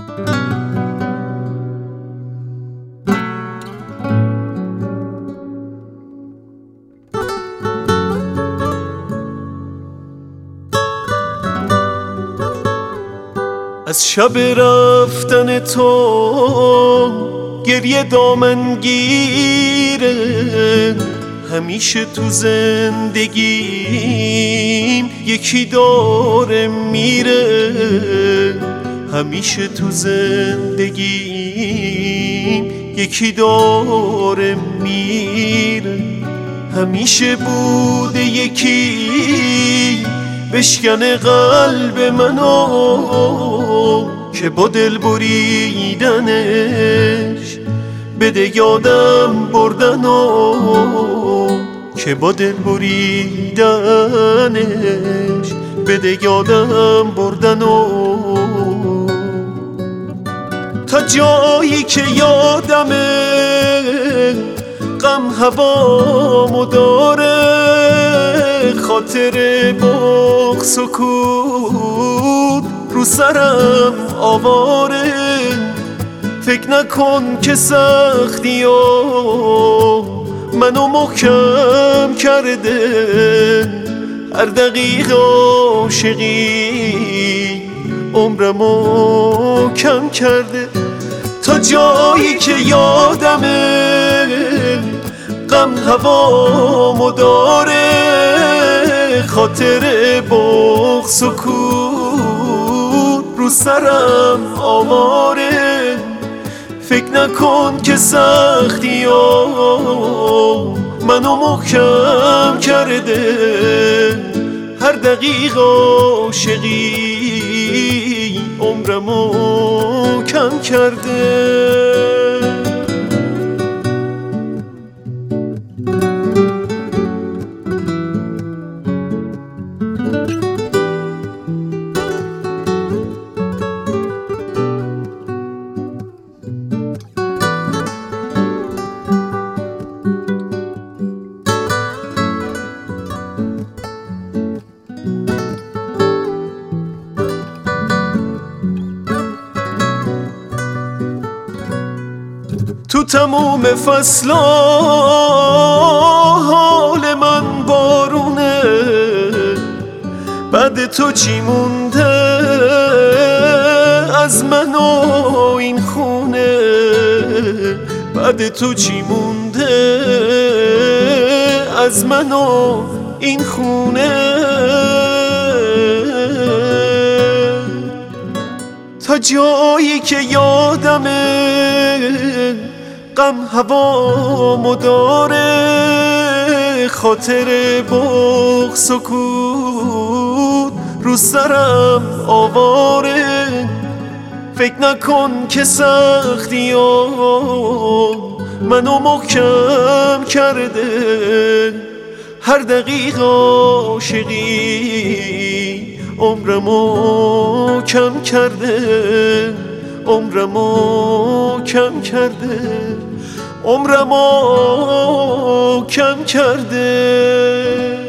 از شب رفتن تو گریه دامن گیره، همیشه تو زندگیم یکی داره میره، همیشه تو زندگیم یکی داره میره، همیشه بوده یکی بشکنه قلب منو که با دل بریدنش بده یادم بردنو، که با دل بریدنش بده یادم بردنو. تا جایی که یادمه غم هوامو داره، خاطر بغض و کود رو سرم آواره، فکر نکن که سختی و منو محکم کرده، هر دقیقه عاشقی عمرمو کم کرده. تا جایی که یادمه غم هوامو داره، خاطر بغض و کود رو سرم آواره، فکر نکن که سختی و منو محکم کرده، هر دقیقه عاشقی عمرمو کم کرده. تو تموم فصلا حال من بارونه، بعد تو چی مونده از من و این خونه، بعد تو چی مونده از من و این خونه. تا جایی که یادمه غم هوامو داره، خاطر بغض و کود رو سرم آواره، فکر نکن که سختی و منو محکم کرده، هر دقیقه عاشقی عمرمو کم کرده، عمرمو کم کرده، عمرمو کم کرده.